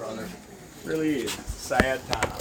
brother. Really is. Sad time.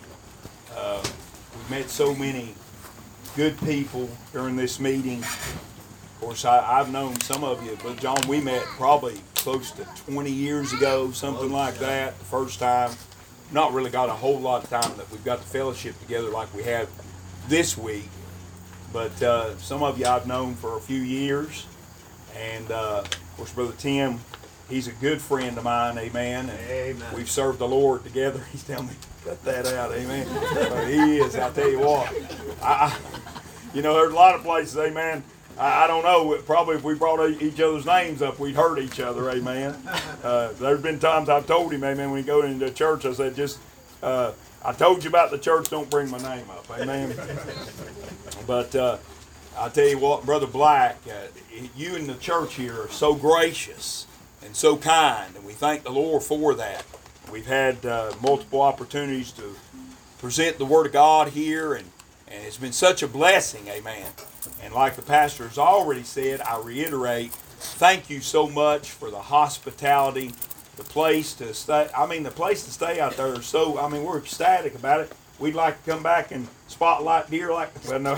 We've met so many good people during this meeting. Of course, I've known some of you, but John, we met probably close to 20 years ago, something like that, the first time. Not really got a whole lot of time that we've got the fellowship together like we have this week. But some of you I've known for a few years. And, of course, Brother Tim, he's a good friend of mine, amen. And Amen. we've served the Lord together. He's telling me, cut that out, amen. He is, I tell you what. You know, there's a lot of places, amen. I don't know, probably if we brought each other's names up, we'd hurt each other, amen. There's been times I've told him, amen, when he go into church, I said, I told you about the church, don't bring my name up, amen. But I tell you what, Brother Black, you and the church here are so gracious and so kind, and we thank the Lord for that. We've had multiple opportunities to present the Word of God here, and it's been such a blessing, amen. And like the pastor has already said, I reiterate, thank you so much for the hospitality, the place to stay. I mean, the place to stay out there is so, I mean, we're ecstatic about it. We'd like to come back and spotlight deer like, well, no.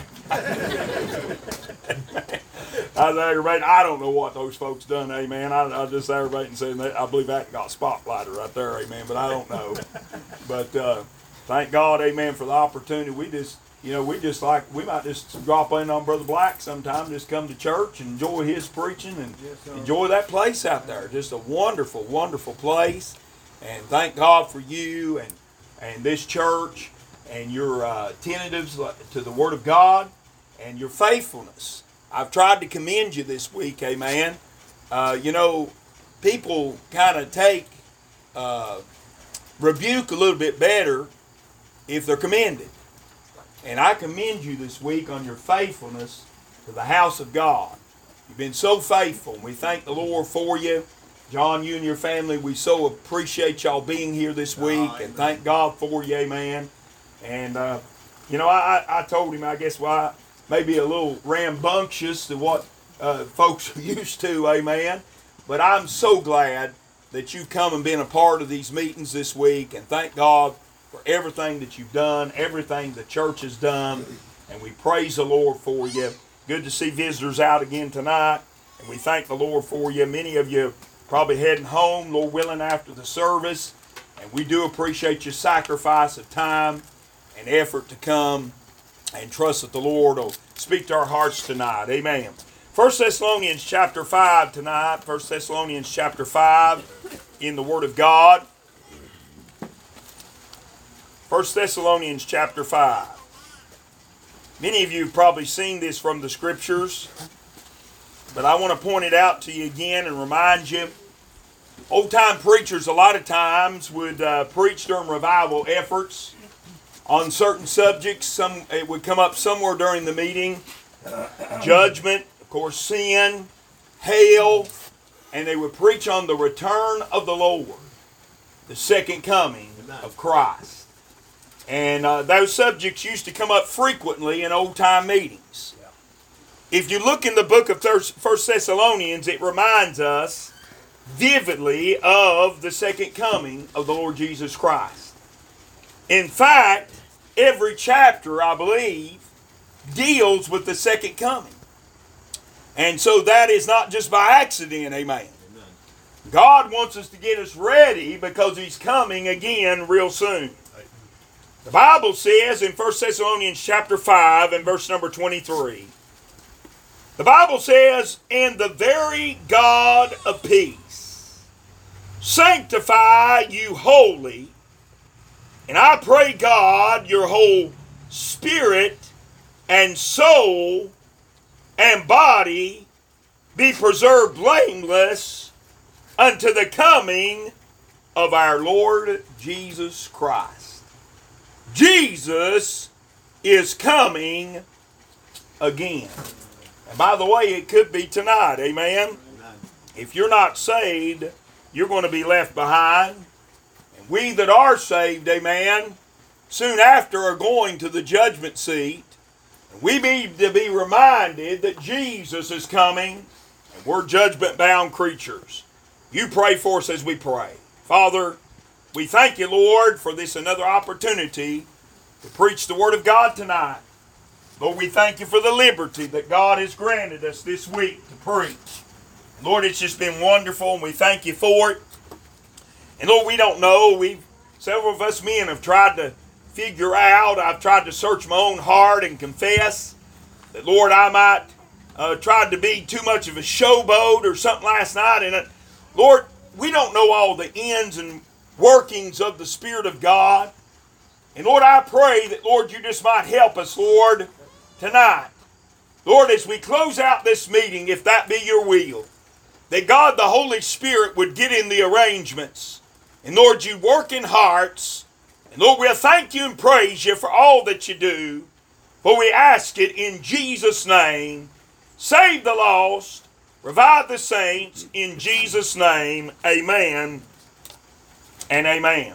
I was aggravated. I don't know what those folks done, amen. I just aggravated and said that I believe that got spotlighted right there, amen, but I don't know. But thank God, amen, for the opportunity. We just, you know, we might just drop in on Brother Black sometime, just come to church and enjoy his preaching and enjoy that place out there. Just a wonderful, wonderful place. And thank God for you and this church and your attentiveness to the Word of God and your faithfulness. I've tried to commend you this week, amen. You know, people kind of take rebuke a little bit better if they're commended. And I commend you this week on your faithfulness to the house of God. You've been so faithful, and we thank the Lord for you. John, you and your family, we so appreciate y'all being here this week, and thank God for you, amen. And, you know, I told him, I guess, well, maybe a little rambunctious to what folks are used to, amen. But I'm so glad that you've come and been a part of these meetings this week, and thank God for everything that you've done, everything the church has done, and we praise the Lord for you. Good to see visitors out again tonight, and we thank the Lord for you. Many of you probably heading home, Lord willing, after the service, and we do appreciate your sacrifice of time and effort to come and trust that the Lord will speak to our hearts tonight. Amen. 1 Thessalonians chapter 5 tonight. 1 Thessalonians chapter 5 in the Word of God. 1 Thessalonians chapter 5. Many of you have probably seen this from the Scriptures, but I want to point it out to you again and remind you. Old-time preachers a lot of times would preach during revival efforts on certain subjects. It would come up somewhere during the meeting. Judgment, of course, sin, hell, and they would preach on the return of the Lord, the second coming of Christ. And those subjects used to come up frequently in old-time meetings. If you look in the book of 1 Thessalonians, it reminds us vividly of the second coming of the Lord Jesus Christ. In fact, every chapter, I believe, deals with the second coming. And so that is not just by accident, amen. God wants us to get us ready because He's coming again real soon. The Bible says in 1 Thessalonians chapter 5 and verse number 23, the Bible says, "And the very God of peace sanctify you wholly, and I pray God your whole spirit and soul and body be preserved blameless unto the coming of our Lord Jesus Christ." Jesus is coming again. And by the way, it could be tonight, amen? If you're not saved, you're going to be left behind. And we that are saved, amen, soon after are going to the judgment seat. And we need to be reminded that Jesus is coming, and we're judgment-bound creatures. You pray for us as we pray. Father, We thank you, Lord, for this another opportunity to preach the Word of God tonight. Lord, we thank you for the liberty that God has granted us this week to preach. Lord, it's just been wonderful, and we thank you for it. And Lord, we don't know. Several of us men have tried to figure out. I've tried to search my own heart and confess that, Lord, I might tried to be too much of a showboat or something last night. And Lord, we don't know all the ends and workings of the Spirit of God. And Lord, I pray that, Lord, you just might help us, Lord, tonight. Lord, as we close out this meeting, if that be your will, that God the Holy Spirit would get in the arrangements. And Lord, you work in hearts. And Lord, we'll thank you and praise you for all that you do. For we ask it in Jesus' name. Save the lost. Revive the saints. In Jesus' name, amen and amen.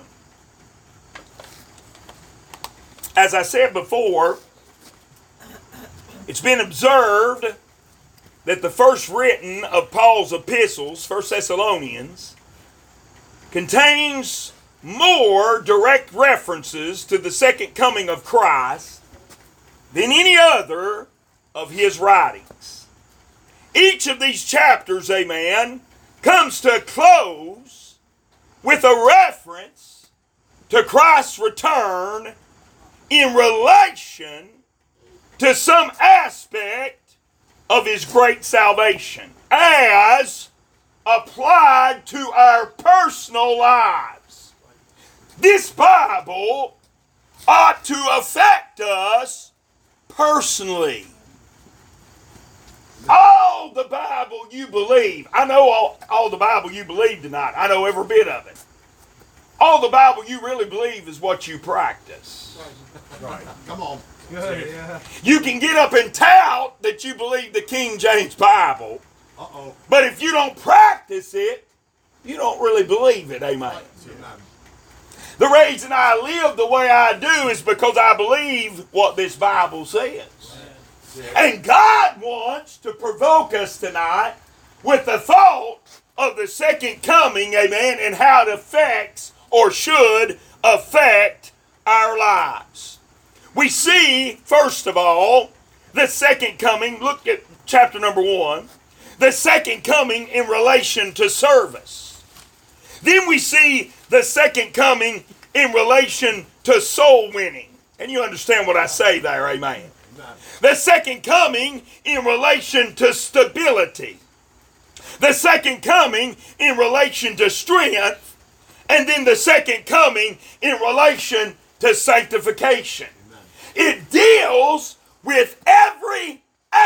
As I said before, it's been observed that the first written of Paul's epistles, 1 Thessalonians, contains more direct references to the second coming of Christ than any other of his writings. Each of these chapters, amen, comes to a close with a reference to Christ's return in relation to some aspect of his great salvation as applied to our personal lives. This Bible ought to affect us personally. All the Bible you believe, I know all the Bible you believe tonight. I know every bit of it. All the Bible you really believe is what you practice. Right. Come on. Good, yeah. You can get up and tout that you believe the King James Bible, but if you don't practice it, you don't really believe it. Amen. The reason I live the way I do is because I believe what this Bible says. And God wants to provoke us tonight with the thought of the second coming, amen, and how it affects or should affect our lives. We see, first of all, the second coming. Look at chapter number 1. The second coming in relation to service. Then we see the second coming in relation to soul winning. And you understand what I say there, amen. The second coming in relation to stability. The second coming in relation to strength. And then the second coming in relation to sanctification. It deals with every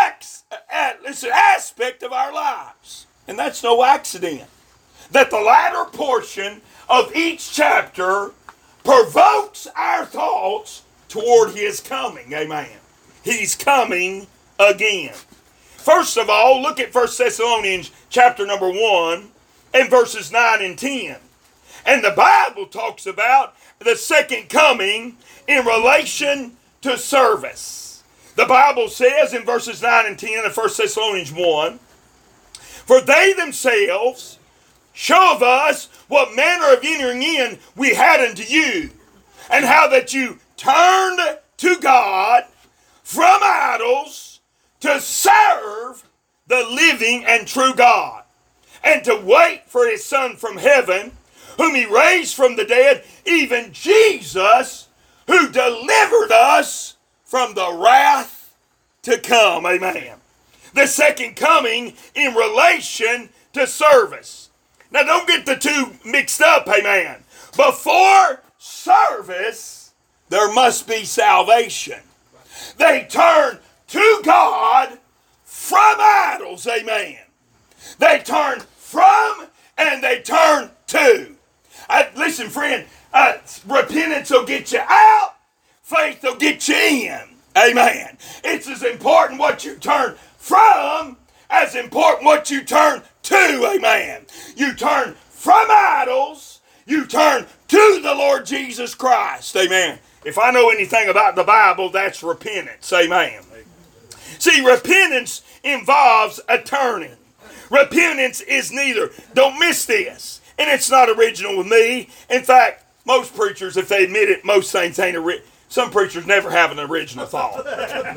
aspect of our lives. And that's no accident. That the latter portion of each chapter provokes our thoughts toward his coming. Amen. He's coming again. First of all, look at 1 Thessalonians chapter number 1 and verses 9 and 10. And the Bible talks about the second coming in relation to service. The Bible says in verses 9 and 10 of 1 Thessalonians 1, for they themselves show of us what manner of entering in we had unto you, and how that you turned to God from idols to serve the living and true God, and to wait for his Son from heaven, whom he raised from the dead, even Jesus, who delivered us from the wrath to come. Amen. The second coming in relation to service. Now don't get the two mixed up, amen. Before service, there must be salvation. They turn to God from idols, amen. They turn from and they turn to. Listen, friend, repentance will get you out. Faith will get you in. Amen. It's as important what you turn from as important what you turn to. Amen. You turn from idols. You turn to the Lord Jesus Christ. Amen. If I know anything about the Bible, that's repentance. Amen. See, repentance involves a turning. Repentance is neither, don't miss this, and it's not original with me. In fact, most preachers, if they admit it, most things ain't some preachers never have an original thought.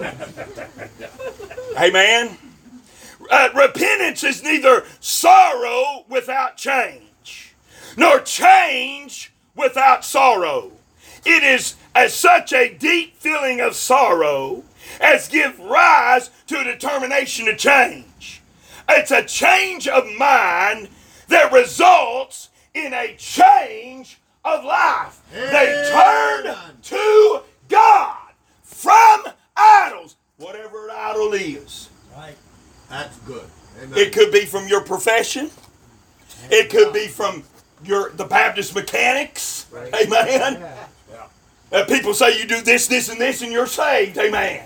Amen. Repentance is neither sorrow without change, nor change without sorrow. It is as such a deep feeling of sorrow as give rise to a determination to change. It's a change of mind that results in a change of life. They turned to God from idols, whatever an idol is. Right. That's good. Amen. It could be from your profession. It could be from the Baptist mechanics. Right. Amen. Yeah. People say you do this, this, and this, and you're saved. Amen.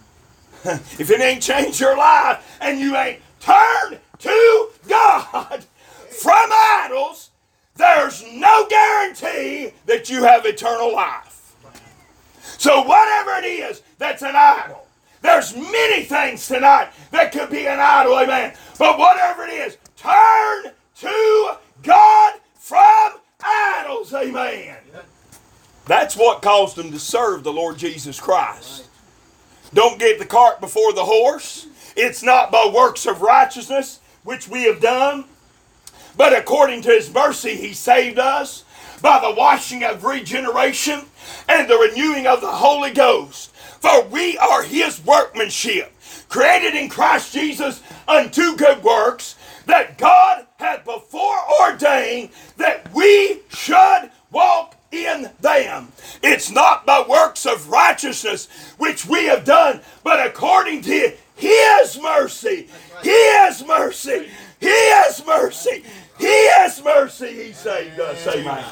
If it ain't changed your life and you ain't turned to God from idols, there's no guarantee that you have eternal life. So whatever it is that's an idol, there's many things tonight that could be an idol, amen. But whatever it is, turn to God from idols, amen. That's what caused them to serve the Lord Jesus Christ. Don't get the cart before the horse. It's not by works of righteousness which we have done, but according to His mercy He saved us by the washing of regeneration and the renewing of the Holy Ghost. For we are His workmanship, created in Christ Jesus unto good works, that God had before ordained that we should walk in them. It's not by works of righteousness which we have done, but according to His mercy. His mercy. His mercy. His mercy He saved us. Amen.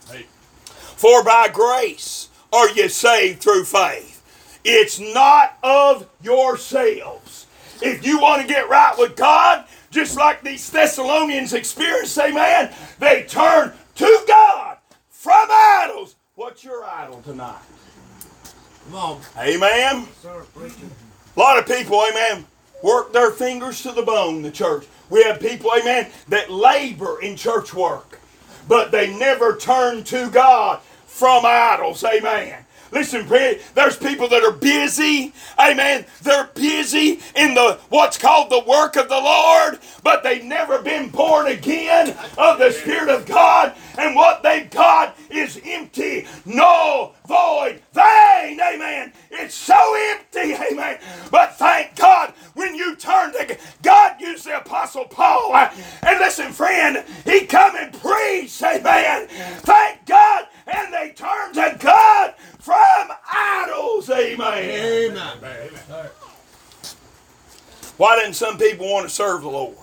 For by grace are ye saved through faith. It's not of yourselves. If you want to get right with God, just like these Thessalonians experienced, amen, they turn to God from idols. What's your idol tonight? Come on. Amen. A lot of people, amen, work their fingers to the bone in the church. We have people, amen, that labor in church work, but they never turn to God from idols. Amen. Listen, there's people that are busy, amen, they're busy in what's called the work of the Lord, but they've never been born again of the Spirit of God, and what they've got is empty, null, void, vain, amen. It's so empty, amen. But thank God, when you turn to God, used the Apostle Paul, and listen, friend, he come and preach, amen. Thank God, and they turn to God from idols, amen. Amen. Why didn't some people want to serve the Lord?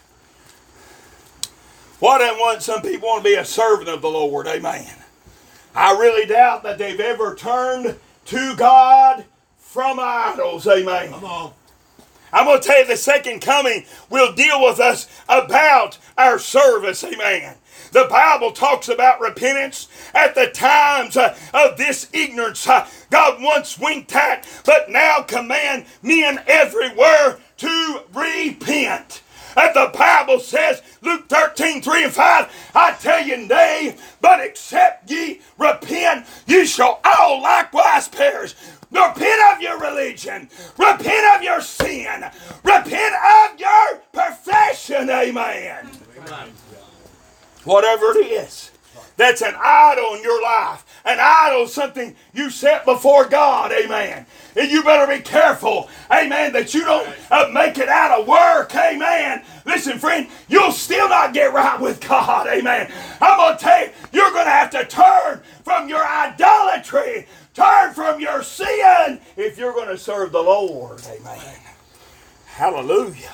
Why didn't some people want to be a servant of the Lord, amen? I really doubt that they've ever turned to God from idols, amen. Come on. I'm going to tell you, the second coming will deal with us about our service, amen. The Bible talks about repentance at the times of this ignorance. God once winked at, but now command men everywhere to repent. And the Bible says, Luke 13:3-5, I tell you, nay, but except ye repent, ye shall all likewise perish. Repent of your religion. Repent of your sin. Repent of your profession. Amen. Amen. Whatever it is that's an idol in your life. An idol is something you set before God. Amen. And you better be careful, amen, that you don't make it out of work. Amen. Listen, friend, you'll still not get right with God. Amen. I'm going to tell you, you're going to have to turn from your idolatry. Turn from your sin if you're going to serve the Lord. Amen. Hallelujah.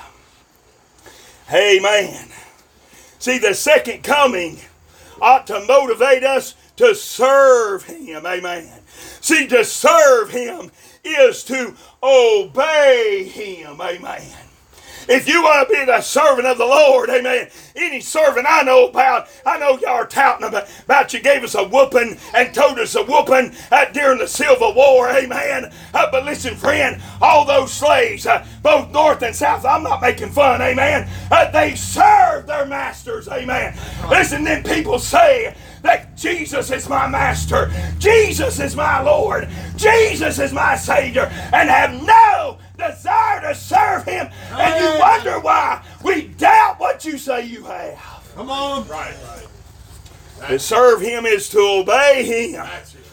Amen. See, the second coming ought to motivate us to serve Him. Amen. See, to serve Him is to obey Him. Amen. If you want to be the servant of the Lord, amen, any servant I know about, I know y'all are touting about you gave us a whooping and told us a whooping during the Civil War, amen. But listen, friend, all those slaves, both north and south, I'm not making fun, amen. They served their masters, amen. Listen, then people say that Jesus is my master, Jesus is my Lord, Jesus is my Savior, and have no desire to serve Him, and you wonder why we doubt what you say you have. Come on. Right. To serve Him is to obey Him.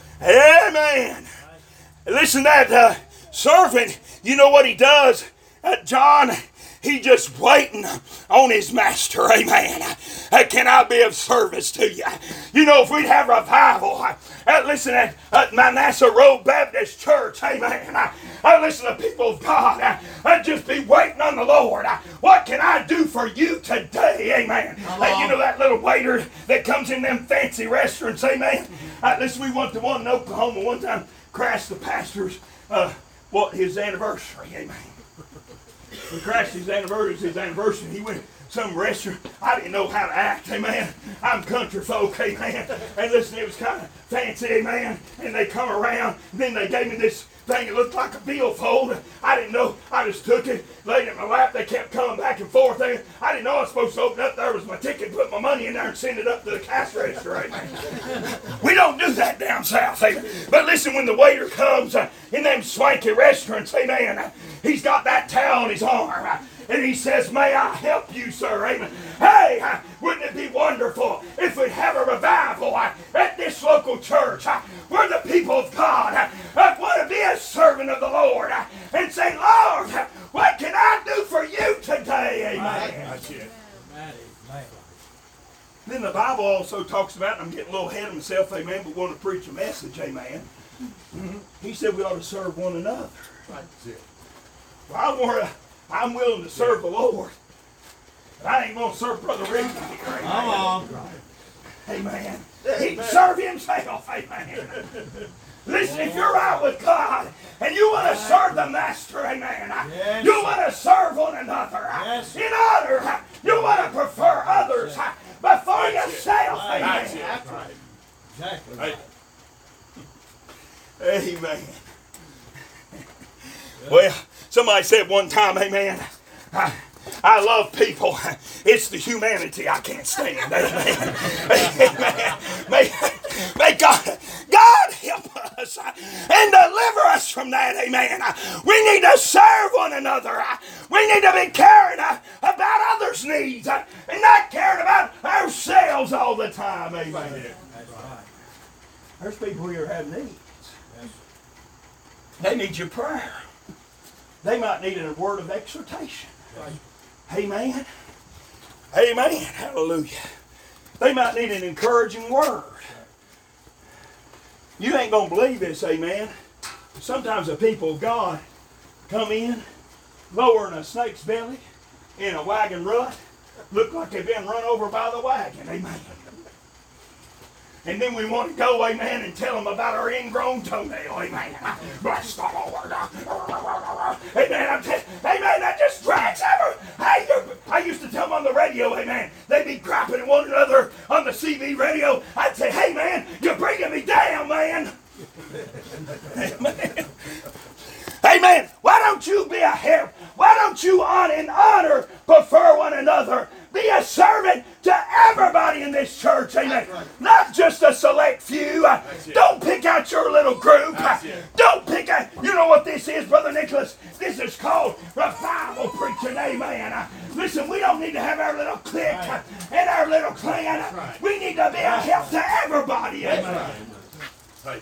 Amen. Listen, that servant, you know what he does? John, he just waiting on his master. Amen. Can I be of service to you? You know, if we'd have revival, listen at Manasseh Road Baptist Church, amen. Listen to people of God. I'd just be waiting on the Lord. What can I do for you today? Amen. You know that little waiter that comes in them fancy restaurants, amen. Listen, we went to one in Oklahoma one time, crashed the pastor's his anniversary, amen. We crashed his anniversary. He went to some restaurant. I didn't know how to act, amen. I'm country folk, amen. And listen, it was kind of fancy, amen. And they come around, and then they gave me this thing. It looked like a billfold. I didn't know. I just took it, laid it in my lap. They kept coming back and forth. I didn't know I was supposed to open up. There was my ticket, put my money in there, and send it up to the cash register, amen. We don't do that down south, amen. But listen, when the waiter comes in them swanky restaurants, amen, he's got that towel on his arm. And he says, may I help you, sir? Amen. Hey, wouldn't it be wonderful if we'd have a revival at this local church where the people of God want to be a servant of the Lord and say, Lord, what can I do for you today? Amen. That's it. Then the Bible also talks about, and I'm getting a little ahead of myself, amen, but want to preach a message, amen. He said we ought to serve one another. That's it. Well, I'm willing to serve the Lord. But I ain't going to serve Brother Ricky here. Come on. Amen. He'd serve himself. Amen. Listen, if you're right with God and you want to serve the Master, amen, yes. You want to serve one another yes. In honor, you want to prefer others before yourself. Amen. That's it. That's right. Exactly. Right. Amen. Well, somebody said one time, amen, I love people. It's the humanity I can't stand. Amen. Amen. May God help us and deliver us from that. Amen. We need to serve one another. We need to be caring about others' needs and not caring about ourselves all the time. Amen. There's people here have needs. They need your prayer. They might need a word of exhortation. Amen. Amen. Hallelujah. They might need an encouraging word. You ain't going to believe this, amen. Sometimes the people of God come in, lower in a snake's belly, in a wagon rut, look like they've been run over by the wagon. Amen. And then we want to go, amen, and tell them about our ingrown toenail, amen. Bless the Lord. Amen. Amen. That just drags ever. I used to tell them on the radio, amen, they'd be crapping at one another on the CV radio. I'd say, hey, man, you're bringing me down, man. Amen. Amen. Why don't you be a help? Why don't you in honor prefer one another? Be a servant to everybody in this church, amen. Right. Not just a select few. Don't pick out your little group. Don't pick out, you know what this is, Brother Nicholas? This is called revival preaching, amen. Listen, we don't need to have our little clique and our little clan. Right. We need to be a help to everybody, amen. Right.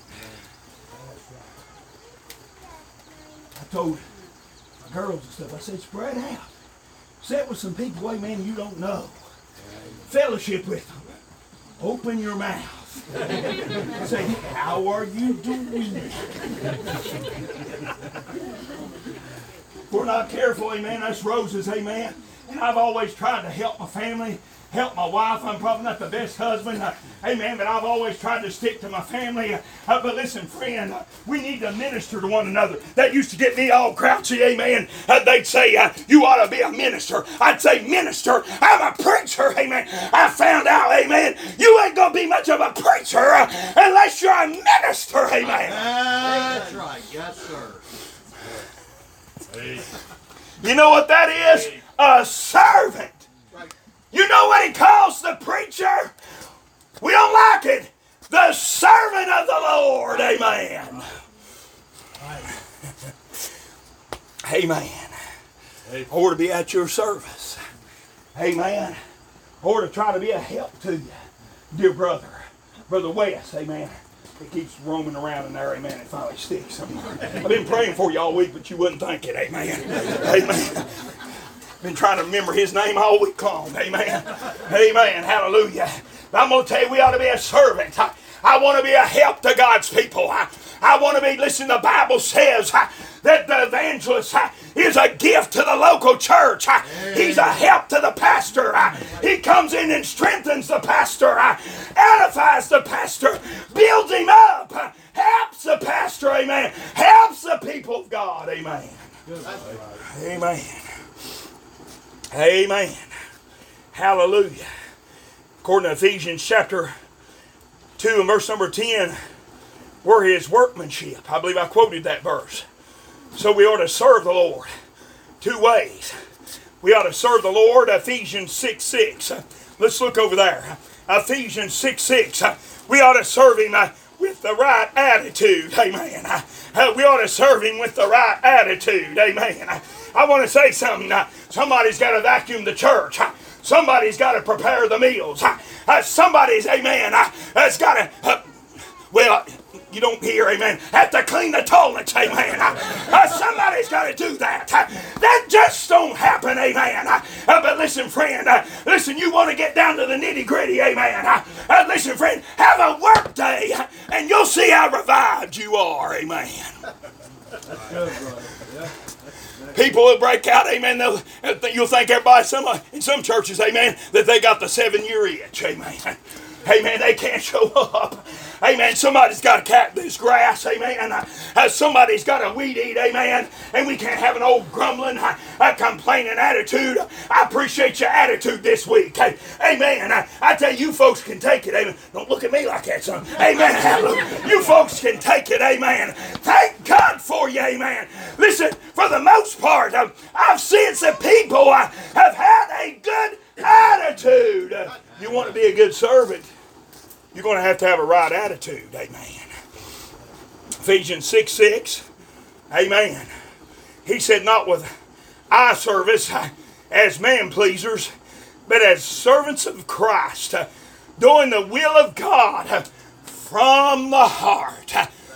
I told my girls and stuff, I said, spread out. Sit with some people, amen, you don't know. Fellowship with them. Open your mouth. Say, how are you doing? If we're not careful, amen, us roses, amen. And I've always tried to help my family help my wife. I'm probably not the best husband. Amen. But I've always tried to stick to my family. But listen, friend, we need to minister to one another. That used to get me all grouchy. Amen. They'd say, you ought to be a minister. I'd say, minister, I'm a preacher. Amen. I found out, amen, you ain't going to be much of a preacher unless you're a minister. Amen. That's right. Yes, sir. You know what that is? A servant. You know what he calls the preacher? We don't like it. The servant of the Lord. Amen. Amen. Or to be at your service. Amen. Or to try to be a help to you. Dear brother. Brother West. Amen. It keeps roaming around in there. Amen. It finally sticks somewhere. I've been praying for you all week, but you wouldn't think it. Amen. Amen. Been trying to remember his name all week long. Amen. Amen. Hallelujah. I'm going to tell you, we ought to be a servant. I want to be a help to God's people. I want to be, listen, the Bible says that the evangelist is a gift to the local church. He's a help to the pastor. He comes in and strengthens the pastor, edifies the pastor, builds him up, helps the pastor, amen, helps the people of God, amen. Amen. Amen. Hallelujah. According to Ephesians chapter 2 and verse number 10, we're his workmanship. I believe I quoted that verse. So we ought to serve the Lord two ways. We ought to serve the Lord, Ephesians 6:6. Let's look over there. Ephesians 6:6. We ought to serve him with the right attitude. Amen. We ought to serve him with the right attitude. Amen. I want to say something. Somebody's got to vacuum the church. Somebody's got to prepare the meals. Somebody's, amen, has got to, well, you don't hear, amen, have to clean the toilets, amen. Somebody's got to do that. That just don't happen, amen. But listen, friend, listen, you want to get down to the nitty-gritty, amen. Listen, friend, have a work day, and you'll see how revived you are, amen. That's good, brother. Yeah. People will break out, amen. You'll think everybody, in some churches, amen, that they got the 7-year itch, amen. Amen, they can't show up. Amen, somebody's got to cut this grass, amen. Somebody's got to weed eat, amen. And we can't have an old grumbling, complaining attitude. I appreciate your attitude this week. Amen. I tell you, folks can take it, amen. Don't look at me like that, son. Amen, hallelujah. You folks can take it, amen. Thank God for you, amen. Listen, for the most part, I've seen some people have had a good attitude. You want to be a good servant, you're going to have a right attitude. Amen. Ephesians 6:6. Amen. He said, not with eye service as man pleasers, but as servants of Christ, doing the will of God from the heart.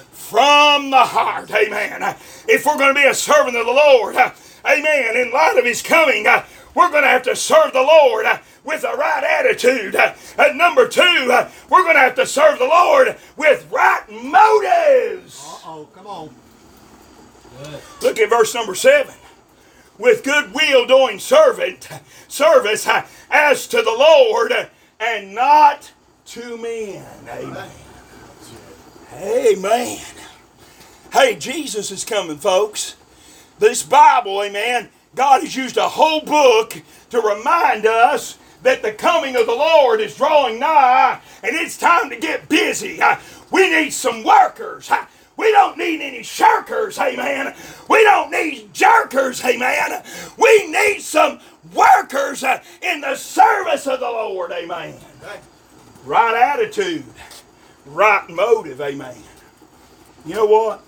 From the heart. Amen. If we're going to be a servant of the Lord, amen, in light of his coming, we're going to have to serve the Lord with the right attitude. Number 2, we're going to have to serve the Lord with right motives. Uh-oh, come on. Good. Look at verse number 7. With good will doing service as to the Lord and not to men. Amen. Amen. Hey, Jesus is coming, folks. This Bible, amen, God has used a whole book to remind us that the coming of the Lord is drawing nigh, and it's time to get busy. We need some workers. We don't need any shirkers, amen. We don't need jerkers, amen. We need some workers in the service of the Lord, amen. Right attitude, right motive, amen. You know what?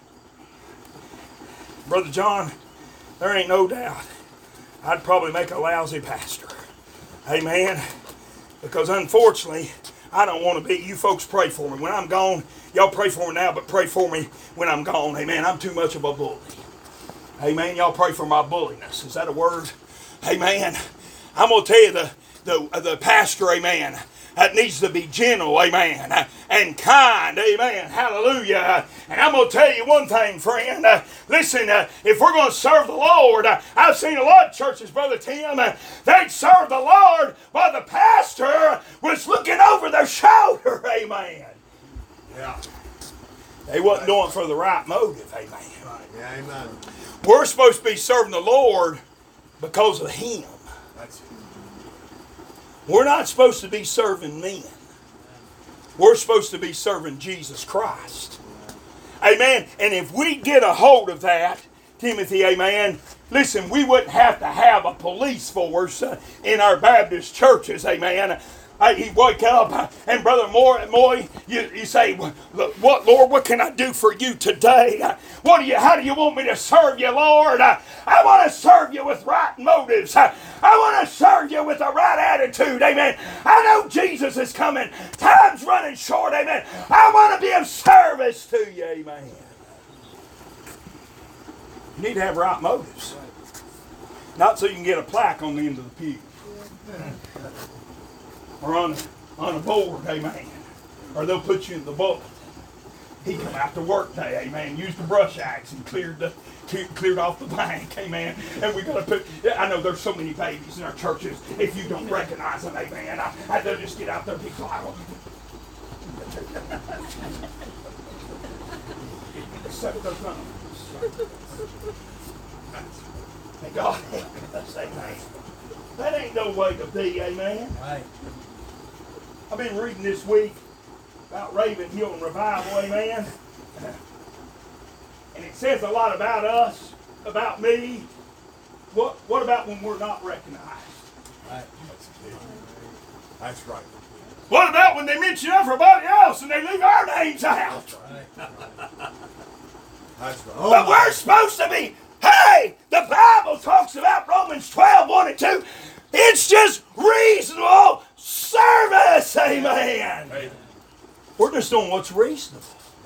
Brother John, there ain't no doubt I'd probably make a lousy pastor. Amen. Because unfortunately, I don't want to be. You folks pray for me. When I'm gone, y'all pray for me now, but pray for me when I'm gone. Amen. I'm too much of a bully. Amen. Y'all pray for my bulliness. Is that a word? Amen. I'm going to tell you the pastor, amen. that needs to be gentle, amen, and kind, amen, hallelujah. And I'm going to tell you one thing, friend. Listen, if we're going to serve the Lord, I've seen a lot of churches, Brother Tim, they'd serve the Lord while the pastor was looking over their shoulder, amen. Yeah. They wasn't doing it for the right motive, amen. Yeah, amen. We're supposed to be serving the Lord because of Him. That's it. We're not supposed to be serving men. We're supposed to be serving Jesus Christ. Amen. And if we get a hold of that, Timothy, amen, listen, we wouldn't have to have a police force in our Baptist churches, amen. He wake up and Brother Moy, you say, "What, Lord? What can I do for you today? How do you want me to serve you, Lord? I want to serve you with right motives. I want to serve you with the right attitude, amen. I know Jesus is coming. Time's running short, amen. I want to be of service to you, amen." You need to have right motives, not so you can get a plaque on the end of the pew. Or on a board, amen. Or they'll put you in the bullet. He come out to work day, amen. Used the brush axe and cleared off the bank, amen. And we're gonna put. I know there's so many babies in our churches. If you don't recognize them, amen, they'll just get out there and be quiet. Except their thumbs. May God help us, amen. That ain't no way to be, amen. Right. I've been reading this week about Raven Hill and Revival, amen. And it says a lot about us, about me. What about when we're not recognized? Right. That's right. What about when they mention everybody else and they leave our names out? That's right. But we're supposed to be, hey, the Bible talks about Romans 12, 1 and 2. It's just reasonable service, amen. Amen. We're just doing what's reasonable.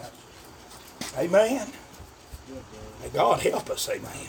Amen. May God help us, amen.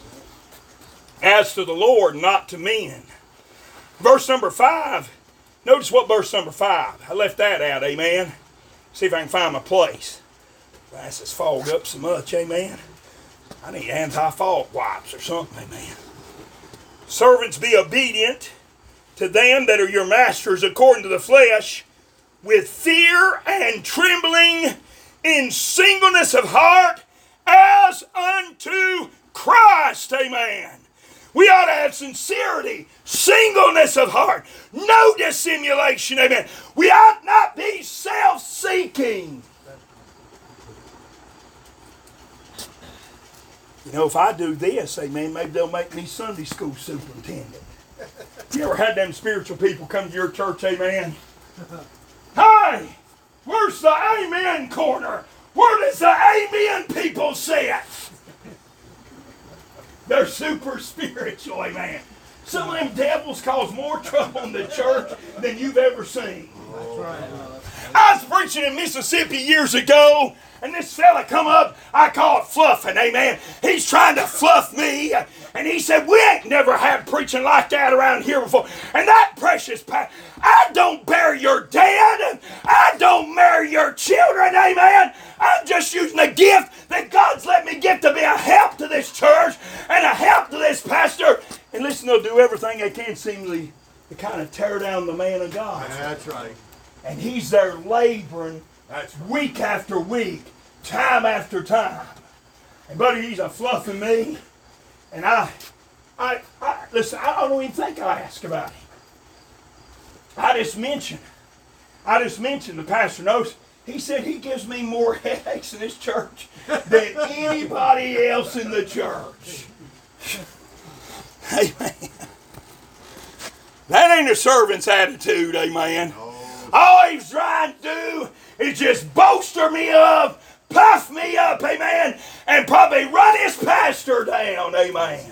As to the Lord, not to men. Verse number 5. Notice what verse number 5. I left that out, amen. See if I can find my place. Glass is fogged up so much, amen. I need anti-fog wipes or something, amen. Servants, be obedient to them that are your masters according to the flesh, with fear and trembling, in singleness of heart, as unto Christ, amen. We ought to have sincerity, singleness of heart, no dissimulation, amen. We ought not be self-seeking. You know, if I do this, amen, maybe they'll make me Sunday school superintendent. You ever had them spiritual people come to your church, amen? Hey, where's the amen corner? Where does the amen people sit? They're super spiritual, amen. Some of them devils cause more trouble in the church than you've ever seen. That's right. I was preaching in Mississippi years ago, and this fella come up, I call it fluffing, amen. He's trying to fluff me, and he said, "We ain't never had preaching like that around here before." And that precious pastor, I don't bury your dead, I don't marry your children, amen. I'm just using the gift that God's let me get to be a help to this church and a help to this pastor. And listen, they'll do everything they can seemingly to kind of tear down the man of God. That's right. And he's there laboring That's right. week after week, time after time. And buddy, he's a fluffing me. And I listen, I don't even think I ask about him. I just mentioned the pastor knows. He said he gives me more headaches in his church than anybody else in the church. Amen. That ain't a servant's attitude, amen. All he's trying to do is just bolster me up, puff me up, amen, and probably run his pastor down, amen.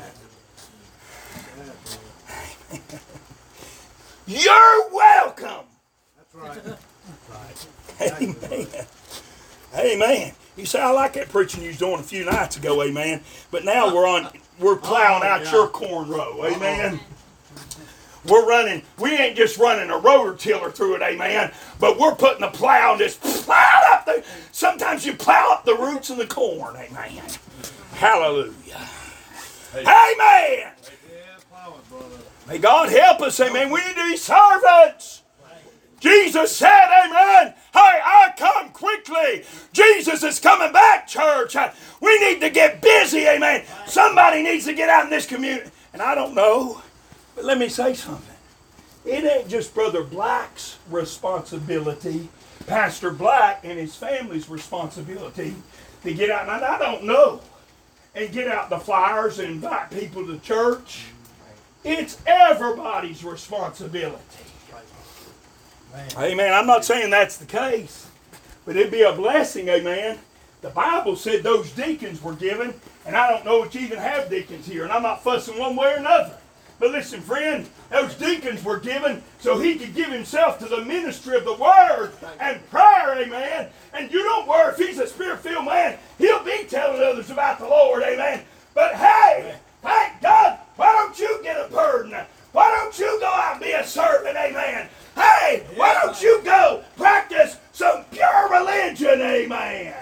You're welcome. That's right. Amen. Amen. You say, I like that preaching you was doing a few nights ago, amen. But now we're plowing out your corn row, amen. We ain't just running a rotor tiller through it, amen, but we're putting the plow and just plow up sometimes you plow up the roots of the corn, amen. Hallelujah. Amen. May God help us, amen. We need to be servants. Jesus said, amen, hey, I come quickly. Jesus is coming back, church. We need to get busy, amen. Somebody needs to get out in this community. And I don't know, but let me say something. It ain't just Brother Black's responsibility, Pastor Black and his family's responsibility to get out, and I don't know, and get out the flyers and invite people to church. It's everybody's responsibility. Amen. I'm not saying that's the case, but it'd be a blessing, amen. The Bible said those deacons were given, and I don't know if you even have deacons here, and I'm not fussing one way or another. But listen, friend, those deacons were given so he could give himself to the ministry of the Word and prayer, amen. And you don't worry if he's a Spirit-filled man. He'll be telling others about the Lord, amen. But hey, thank God, why don't you get a burden? Why don't you go out and be a servant, amen? Hey, why don't you go practice some pure religion, amen?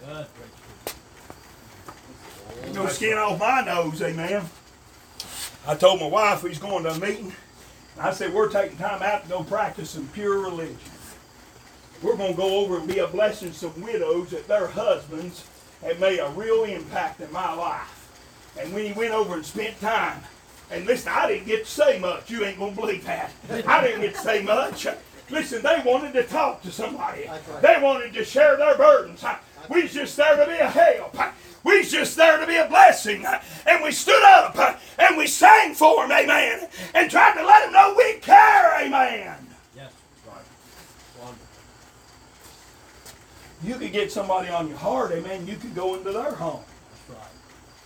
No skin off my nose, amen. I told my wife we was going to a meeting. I said, we're taking time out to go practice some pure religion. We're going to go over and be a blessing to some widows that their husbands have made a real impact in my life. And we went over and spent time. And listen, I didn't get to say much. You ain't going to believe that. I didn't get to say much. Listen, they wanted to talk to somebody. They wanted to share their burdens. We was just there to be a help. We was just there to be a blessing. And we stood up and we sang for them, amen. And tried to let them know we care, amen. Yes, right. You could get somebody on your heart, amen. You could go into their home. That's right.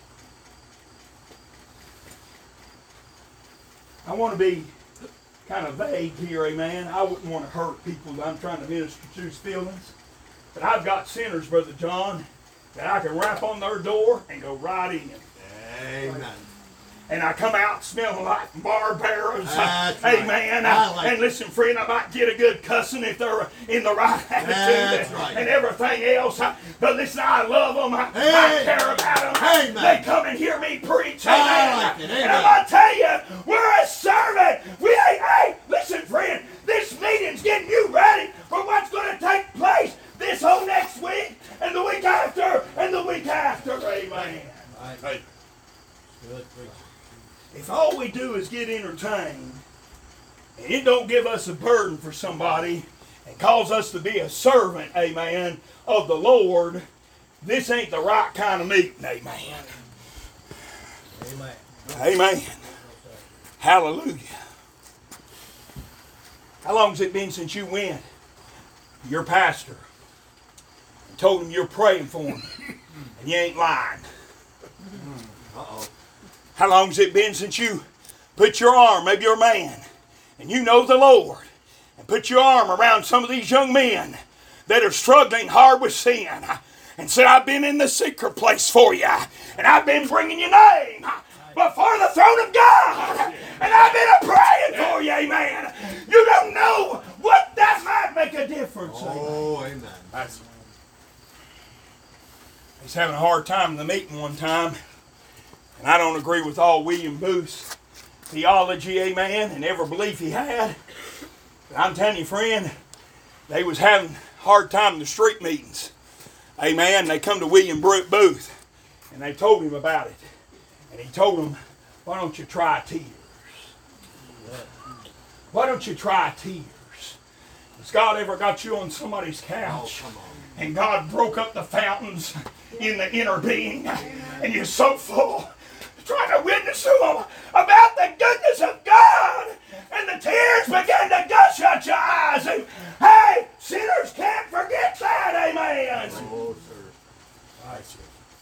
I want to be kind of vague here, amen. I wouldn't want to hurt people that I'm trying to minister to's feelings. But I've got sinners, Brother John, that I can rap on their door and go right in. Amen. And I come out smelling like Barbaros. That's amen. Right. And listen, friend, I might get a good cussing if they're in the right attitude and everything else. But listen, I love them. I care about them. Amen. They come and hear me preach. Amen. And I'm going to tell you, we're a servant. We ain't, hey, listen, friend, this meeting's getting you ready for what's going to take place this whole next week and the week after and the week after. Amen. Hey. Good. If all we do is get entertained, and it don't give us a burden for somebody, and cause us to be a servant, amen, of the Lord, this ain't the right kind of meeting, amen. Amen. Amen. Hallelujah. How long's it been since you went to your pastor and told him you're praying for him, and you ain't lying? Uh-oh. How long's it been since you put your arm, maybe you're a man, and you know the Lord, and put your arm around some of these young men that are struggling hard with sin, and said, I've been in the secret place for you, and I've been bringing your name before the throne of God, and I've been praying for you, amen. You don't know what that might make a difference. Oh, amen. That's, he's having a hard time in the meeting one time. And I don't agree with all William Booth's theology, amen, and every belief he had. But I'm telling you, friend, they was having a hard time in the street meetings. Amen. They come to William Booth, and they told him about it. And he told them, why don't you try tears? Why don't you try tears? Has God ever got you on somebody's couch? And God broke up the fountains in the inner being, and you're so full, trying to witness to them about the goodness of God, and the tears begin to gush out your eyes. And hey, sinners can't forget that, amen. Oh, sir. Right, sir.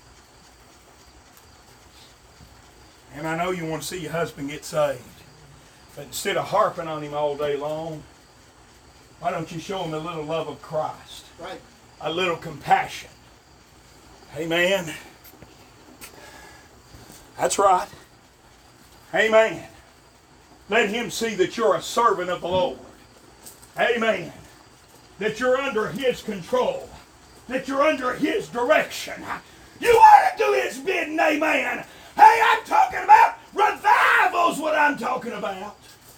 And I know you want to see your husband get saved, but instead of harping on him all day long, why don't you show him a little love of Christ? Right. A little compassion. Amen. That's right. Amen. Let him see that you're a servant of the Lord. Amen. That you're under his control. That you're under his direction. You want to do his bidding, amen. Hey, I'm talking about revival's what I'm talking about.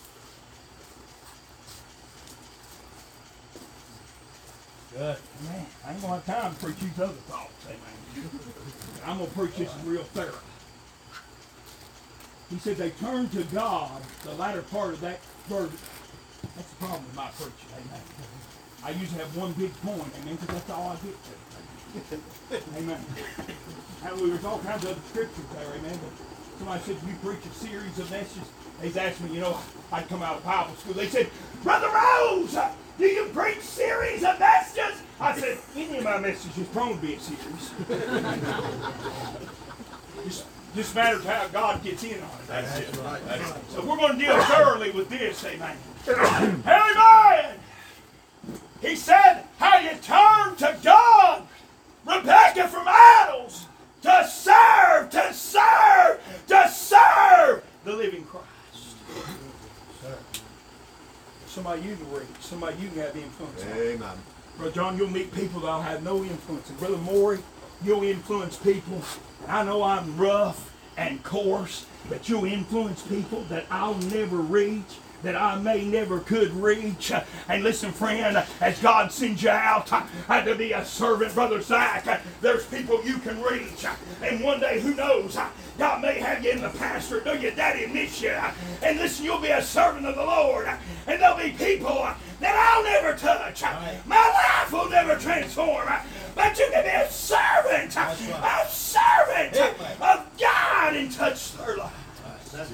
Good. Man, I ain't going to have time to preach these other thoughts, amen. I'm going to preach this real thorough. He said they turned to God, the latter part of that verse. That's the problem with my preaching, amen. I usually have one big point, amen, because that's all I get to. Amen. Hallelujah. There's all kinds of other scriptures there, amen. But somebody said, you preach a series of messages. They asked me, I'd come out of Bible school. They said, Brother Rose, do you preach series of messages? I said, any of my messages is prone to be a series. Just matters how God gets in on it. That's it. Right. So we're going to deal thoroughly with this, amen. Amen. He said, how you turn to God, Rebecca, from idols, to serve the living Christ. Somebody you can reach, somebody you can have influence on. Amen. Brother John, you'll meet people that'll have no influence. And Brother Maury, you'll influence people. I know I'm rough and coarse, but you'll influence people that I'll never reach, that I may never could reach. And listen, friend, as God sends you out to be a servant, Brother Zach, there's people you can reach. And one day, who knows, God may have you in the pastor, do your daddy miss you. And listen, you'll be a servant of the Lord. And there'll be people that I'll never touch. My life will never transform. But you can be a servant of God and touch their life. That's it.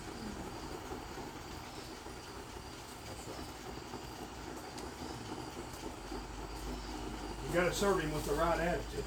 You got to serve him with the right attitude.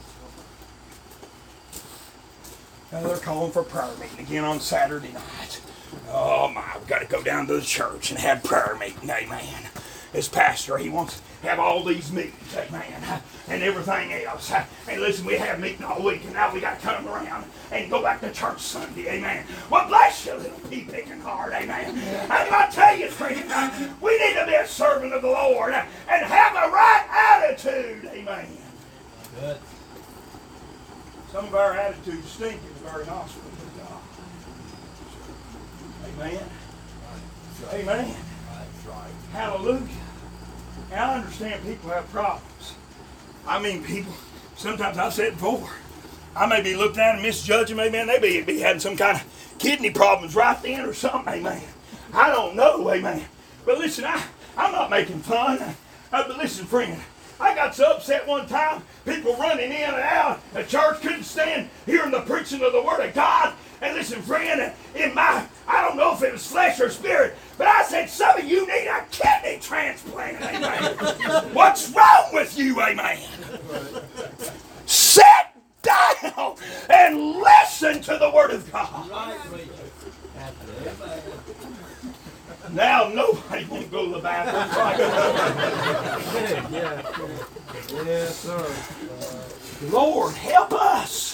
Now they're calling for prayer meeting again on Saturday night. Oh my, we've got to go down to the church and have prayer meeting, amen. This pastor, he wants to have all these meetings, amen, and everything else. And listen, we have meeting all week, and now we got to come around and go back to church Sunday, amen. Well, bless you, little pea-picking heart, amen. I'm going to tell you, friend, we need to be a servant of the Lord and have the right attitude, amen. Good. Some of our attitudes stink in the very nostrils of God. Amen. Amen. That's right. Hallelujah. And I understand people have problems. I mean, people, sometimes I've said before, I may be looking at them, misjudging them, amen. They be having some kind of kidney problems right then or something, amen. I don't know, amen. But listen, I'm not making fun. But listen, friend, I got so upset one time, people running in and out. The church couldn't stand hearing the preaching of the Word of God. And listen, friend, I don't know if it was flesh or spirit, but I said, some of you need a kidney transplant, amen. What's wrong with you, amen? Sit down and listen to the Word of God. Right, preacher. That's it. Now nobody wants to go to the bathroom. Yes, sir. Lord, help us.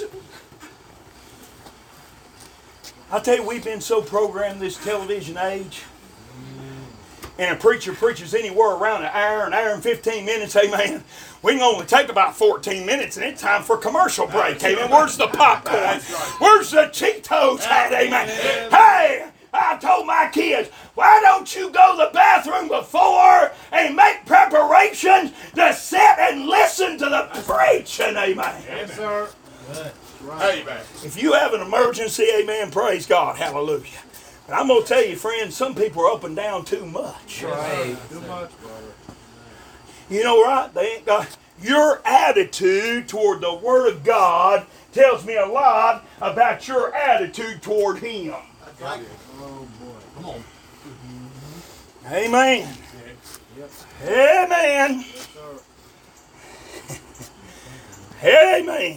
I tell you, we've been so programmed this television age. And a preacher preaches anywhere around an hour and 15 minutes, amen. We can only take about 14 minutes, and it's time for commercial break, amen. Where's the popcorn? Where's the Cheetos at, amen? Hey, I told my kids, why don't you go to the bathroom before and make preparations to sit and listen to the preaching, amen. Yes, sir. Good. Right. Amen. If you have an emergency, amen, praise God, hallelujah. But I'm going to tell you, friends, some people are up and down too much. Right. Too much, brother. You know, right? They ain't got your attitude toward the Word of God tells me a lot about your attitude toward Him. Right. Oh, boy. Come on. Amen. Yep. Amen. Amen.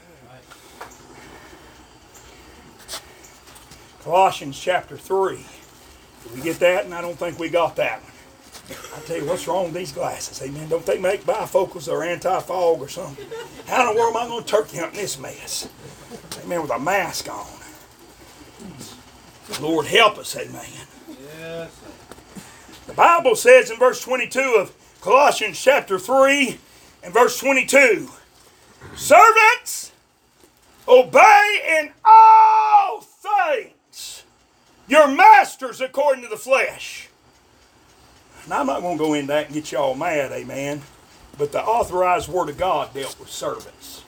Colossians chapter 3. Did we get that? And I don't think we got that one. I tell you what's wrong with these glasses. Amen. Don't they make bifocals or anti-fog or something? How in the world am I going to turkey hunt in this mess? Amen. With a mask on. Lord help us, amen. Yes, sir. The Bible says in verse 22 of Colossians chapter 3 and verse 22, servants, obey in all things your masters according to the flesh. Now I'm not going to go into that and get you all mad, amen. But the authorized word of God dealt with servants.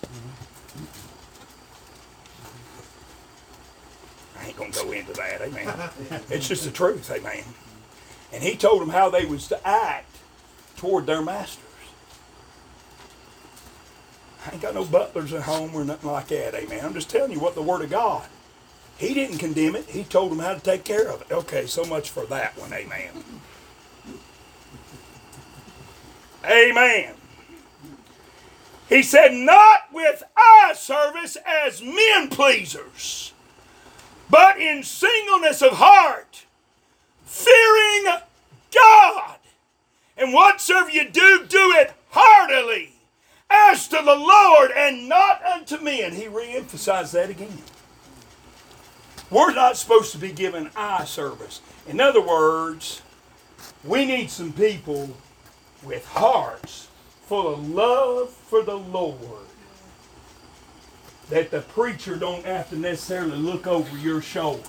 I ain't going to go into that, amen. It's just the truth, amen. And he told them how they was to act toward their masters. I ain't got no butlers at home or nothing like that, amen. I'm just telling you what the word of God. He didn't condemn it. He told them how to take care of it. Okay, so much for that one, amen. Amen. He said, not with eye service as men pleasers, but in singleness of heart, fearing God. And whatsoever you do, do it heartily, as to the Lord and not unto men. He re-emphasized that again. We're not supposed to be given eye service. In other words, we need some people with hearts full of love for the Lord, that the preacher don't have to necessarily look over your shoulder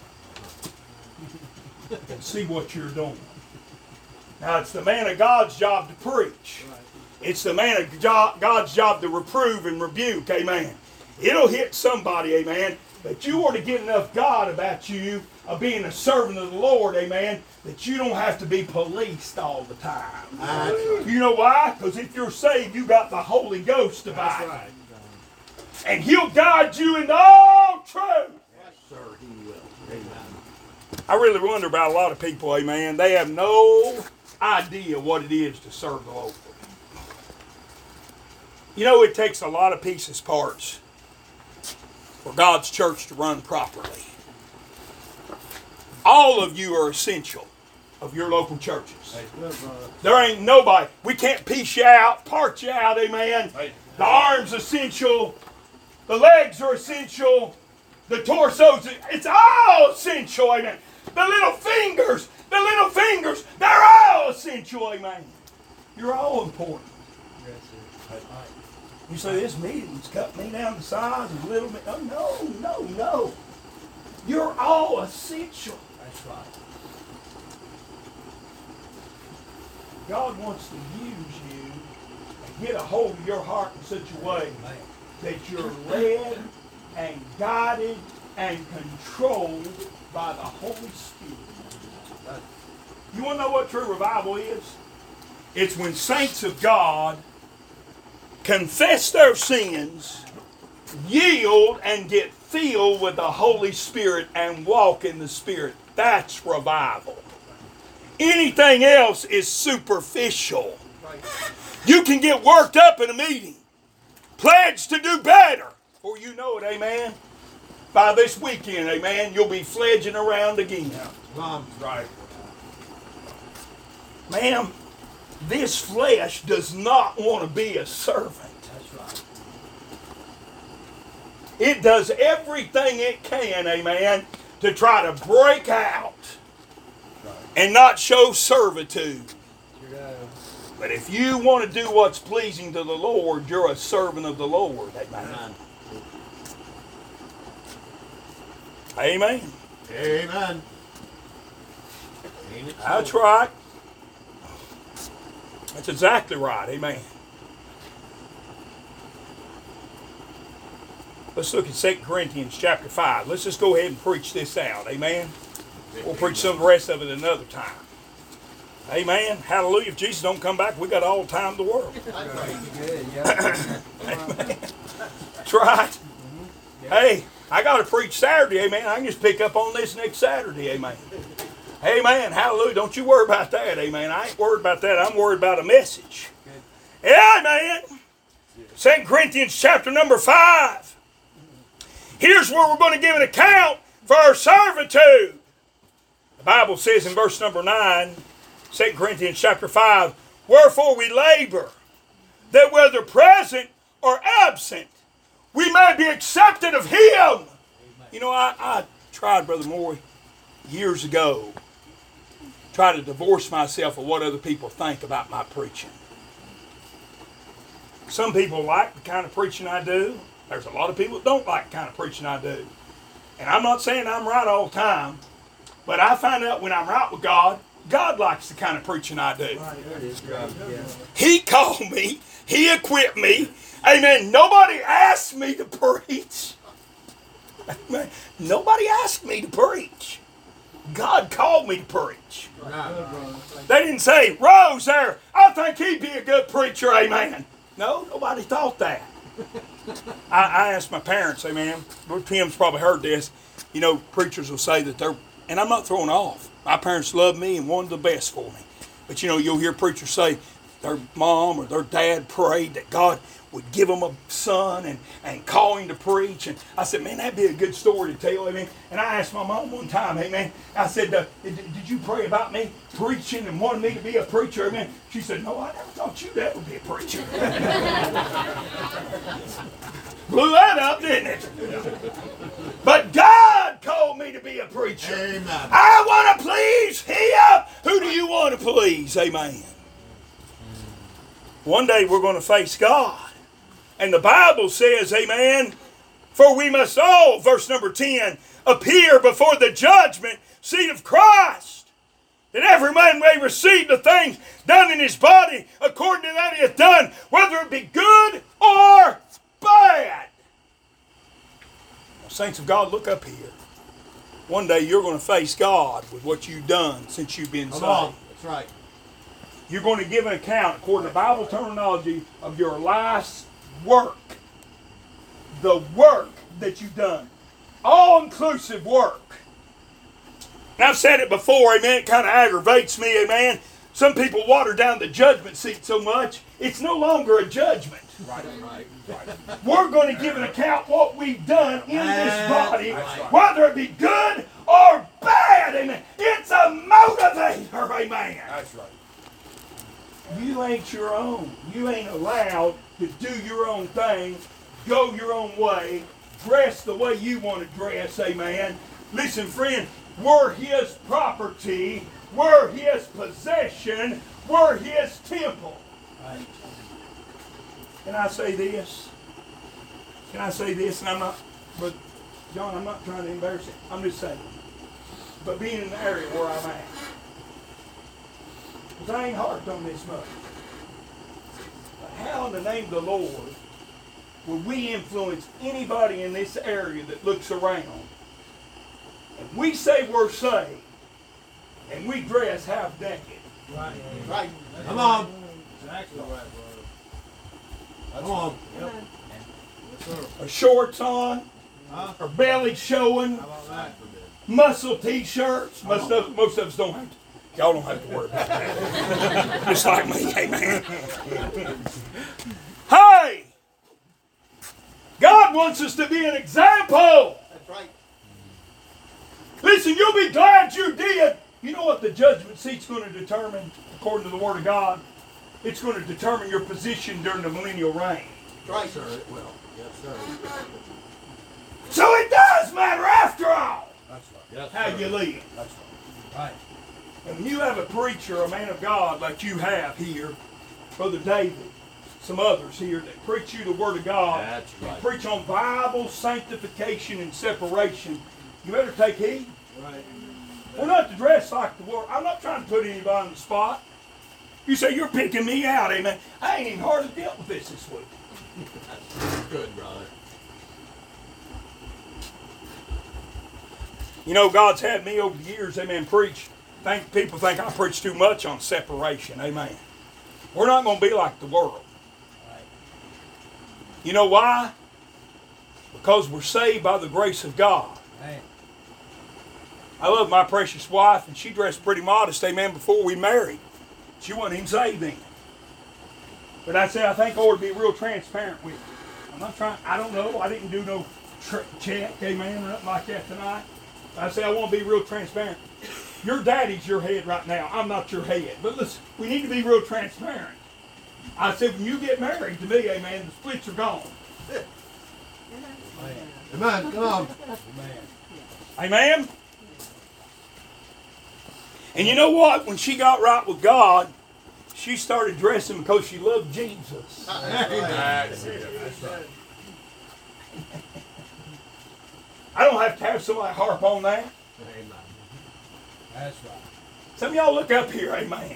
and see what you're doing. Now, it's the man of God's job to preach. It's the man of God's job to reprove and rebuke, amen. It'll hit somebody, amen, but you ought to get enough God about you of being a servant of the Lord, amen, that you don't have to be policed all the time. You know why? Because if you're saved, you got the Holy Ghost about you. And He'll guide you into all truth. Yes, sir, He will. Amen. I really wonder about a lot of people, amen. They have no idea what it is to serve the Lord. You know, it takes a lot of pieces, parts for God's church to run properly. All of you are essential of your local churches. There ain't nobody. We can't piece you out, part you out, amen. The arm's essential. The legs are essential. The torso's, it's all essential, amen. The little fingers, they're all essential, amen. You're all important. You say, this meeting's cut me down to size a little bit. Oh, no. You're all essential. That's right. God wants to use you and get a hold of your heart in such a way that you're led and guided and controlled by the Holy Spirit. You want to know what true revival is? It's when saints of God confess their sins, yield, and get filled with the Holy Spirit and walk in the Spirit. That's revival. Anything else is superficial. You can get worked up in a meeting, pledge to do better, or you know it, amen. By this weekend, amen, you'll be fledging around again. Right. Ma'am, this flesh does not want to be a servant. That's right. It does everything it can, amen, to try to break out and not show servitude. But if you want to do what's pleasing to the Lord, you're a servant of the Lord. Amen. Amen. Amen. That's right. That's exactly right. Amen. Let's look at 2 Corinthians chapter 5. Let's just go ahead and preach this out. Amen. We'll preach some of the rest of it another time. Amen. Hallelujah. If Jesus don't come back, we got all the time in the world. Good, yeah. Amen. That's right. Hey, I got to preach Saturday. Amen. I can just pick up on this next Saturday. Amen. Amen. Hallelujah. Don't you worry about that. Amen. I ain't worried about that. I'm worried about a message. Amen. 2 Corinthians chapter number 5. Here's where we're going to give an account for our servitude. The Bible says in verse number 9, 2 Corinthians chapter 5, wherefore we labor, that whether present or absent, we may be accepted of Him. You know, I tried, Brother Morey, years ago, try to divorce myself of what other people think about my preaching. Some people like the kind of preaching I do. There's a lot of people that don't like the kind of preaching I do. And I'm not saying I'm right all the time, but I find out when I'm right with God, God likes the kind of preaching I do. He called me. He equipped me. Amen. Nobody asked me to preach. Amen. Nobody asked me to preach. God called me to preach. They didn't say, Rose there, I think he'd be a good preacher, amen. No, nobody thought that. I asked my parents, amen. Tim's probably heard this. You know, preachers will say that they're, and I'm not throwing off. My parents loved me and wanted the best for me. But you know, you'll hear preachers say their mom or their dad prayed that God would give them a son and call him to preach. And I said, man, that'd be a good story to tell. Amen. And I asked my mom one time, amen, I said, did you pray about me preaching and wanting me to be a preacher? Amen. She said, no, I never thought you'd ever be a preacher. Blew that up, didn't it? But God called me to be a preacher. Amen. I want to please Him. Who do you want to please? Amen. One day we're going to face God. And the Bible says, amen, for we must all, verse number 10, appear before the judgment seat of Christ, that every man may receive the things done in his body according to that he hath done, whether it be good or bad. Now, saints of God, look up here. One day you're going to face God with what you've done since you've been saved. That's right. You're going to give an account, according to Bible terminology, of your life's work. The work that you've done. All-inclusive work. And I've said it before, amen, it kind of aggravates me, amen. Some people water down the judgment seat so much, it's no longer a judgment. Right. We're going to give an account what we've done in this body, whether it be good or bad, amen. It's a motivator, amen. That's right. You ain't your own. You ain't allowed to do your own thing, go your own way, dress the way you want to dress, amen. Listen, friend, we're His property, we're His possession, we're His temple. Right. Can I say this? Can I say this? And I'm not, but John, I'm not trying to embarrass it. I'm just saying. But being in the area where I'm at, because I ain't harped on this much. But how in the name of the Lord would we influence anybody in this area that looks around and we say we're saved and we dress half naked? Right. Right. Come on. Exactly right, brother. Come on. Yep. Yes, sir. Or shorts on, Huh? or belly showing, How about that? muscle t-shirts. Most of us don't have to. Y'all don't have to worry about that. Just like me, amen. Hey! God wants us to be an example. That's right. Listen, you'll be glad you did. You know what the judgment seat's going to determine, according to the Word of God? It's going to determine your position during the millennial reign. That's right. Sir, it will. Yes, sir. So it does matter after all That's right. Yes, how sir. you live. That's right. Right. And when you have a preacher, a man of God like you have here, Brother David, some others here that preach you the Word of God, That's right. and preach on Bible sanctification and separation, you better take heed. Right. We're not to dress like the world. I'm not trying to put anybody on the spot. You say you're picking me out, amen. I ain't even hardly dealt with this week. Good, brother. You know, God's had me over the years, amen, preach. People think I preach too much on separation, amen. We're not going to be like the world. Right. You know why? Because we're saved by the grace of God. Man. I love my precious wife, and she dressed pretty modest, amen, before we married. She wasn't even saved then. But I say I think I ought to be real transparent with you. I'm not trying, I don't know, I didn't do no check, amen, or nothing like that tonight. I say I want to be real transparent. Your daddy's your head right now. I'm not your head. But listen, we need to be real transparent. I said when you get married to me, amen, the splits are gone. Amen. Come on. Man. Amen? And you know what? When she got right with God, she started dressing because she loved Jesus. That's right. I don't have to have somebody harp on that. Amen. That's right. Some of y'all look up here, amen.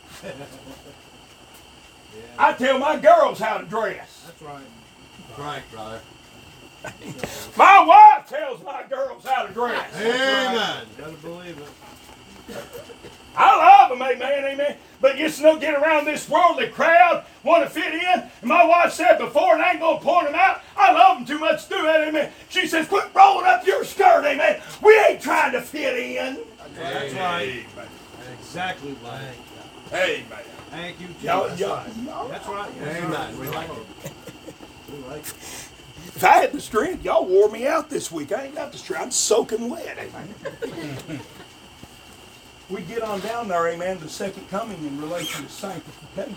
I tell my girls how to dress. That's right. That's right, brother. My wife tells my girls how to dress. Amen. Gotta believe it. I love them, amen, amen. But you know, get around this worldly crowd, want to fit in. And my wife said before, and I ain't going to point them out, I love them too much to do that, amen. She says, quit rolling up your skirt, amen. We ain't trying to fit in. That's right. Exactly right. Amen. Thank you, Jesus. Y'all, That's right. Amen. We like it. We like it. if I had the strength, y'all wore me out this week. I ain't got the strength. I'm soaking wet, amen. We get on down there, amen, the second coming in relation to sanctification.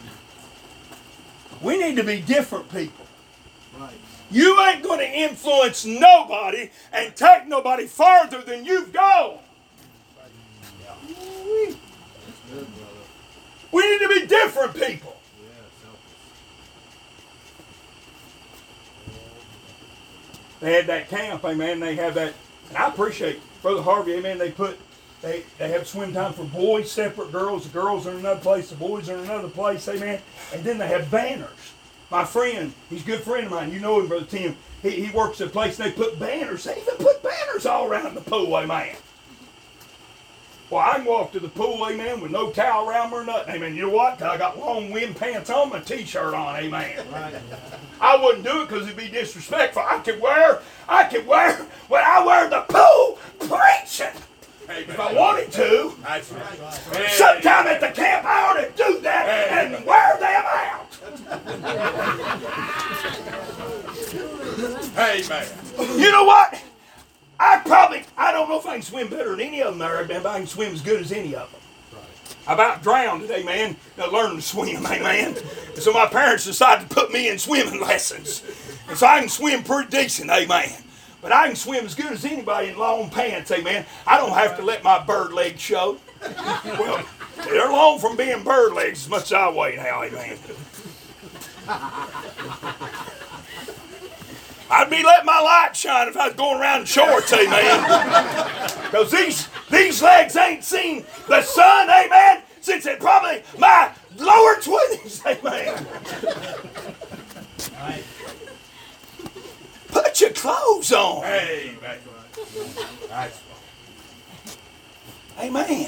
We need to be different people. Right. You ain't going to influence nobody and take nobody farther than you've gone. That's good, brother. We need to be different people. Yeah, selfish. They had that camp, amen. They have that, and I appreciate Brother Harvey, amen. They have swim time for boys, separate girls. The girls are in another place, the boys are in another place, amen. And then they have banners. My friend, he's a good friend of mine. You know him, Brother Tim. He works at a place, and they put banners. They even put banners all around the pool, amen. Well, I can walk to the pool, amen, with no towel around me or nothing, amen. You know what? 'Cause I got long wind pants on, my t-shirt on, amen. Right. I wouldn't do it because it'd be disrespectful. I could wear what I wear in the pool preaching. If I wanted to. That's right. Sometime at the camp, I ought to do that and wear them out. Amen. You know what? I don't know if I can swim better than any of them there, but I can swim as good as any of them. I about drowned today, man. I learned to swim, amen. And so my parents decided to put me in swimming lessons. And so I can swim pretty decent, amen. But I can swim as good as anybody in long pants, amen. I don't have to let my bird legs show. Well, they're long from being bird legs as much as I weigh now, amen. I'd be letting my light shine if I was going around in shorts, amen. Because these legs ain't seen the sun, amen, since it probably my lower 20s, amen. Right. Put your clothes on. Amen. That's right. Amen.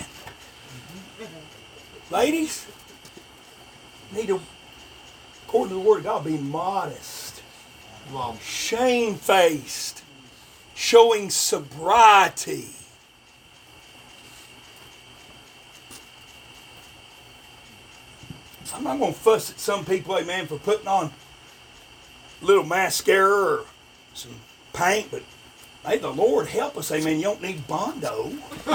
Ladies, need to, according to the Word of God, be modest, Come on. shamefaced, showing sobriety. I'm not going to fuss at some people, amen, for putting on a little mascara or some paint, but may the Lord help us, amen. You don't need Bondo.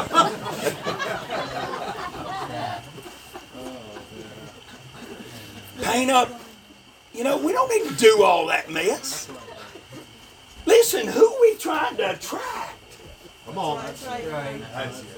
Paint up. You know, we don't need to do all that mess. Listen, who are we trying to attract? Come on. That's right. That's it.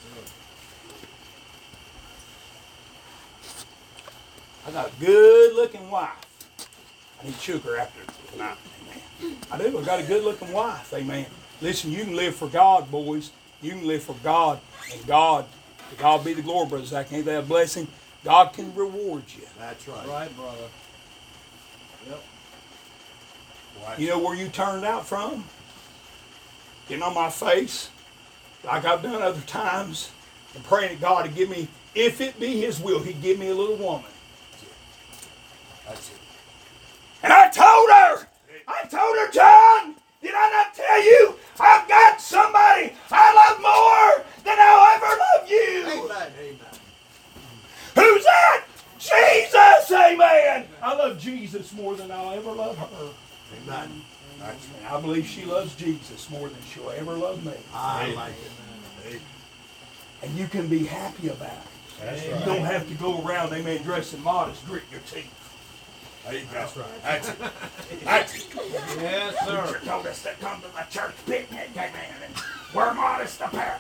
I got a good-looking wife. I need to choke her after tonight, amen. I do. I got a good-looking wife, amen. Listen, you can live for God, boys. You can live for God, and God, to God be the glory, Brother Zach. Ain't that a blessing? God can reward you. That's right. Right, brother. Yep. You know where you turned out from? Getting on my face, like I've done other times, and praying to God to give me, if it be His will, He'd give me a little woman. That's it. And I told her, John, did I not tell you I've got somebody I love more than I'll ever love you? Amen. Amen. Who's that? Jesus, amen. I love Jesus more than I'll ever love her. Amen. That's And I believe she loves Jesus more than she'll ever love me. I like it. And you can be happy about it. That's You right. don't have to go around, amen, dressing modest, grit your teeth. That's right. That's it. That's it. Yes, Preacher sir. told us to come to my church picnic, amen. And Wear modest apparel.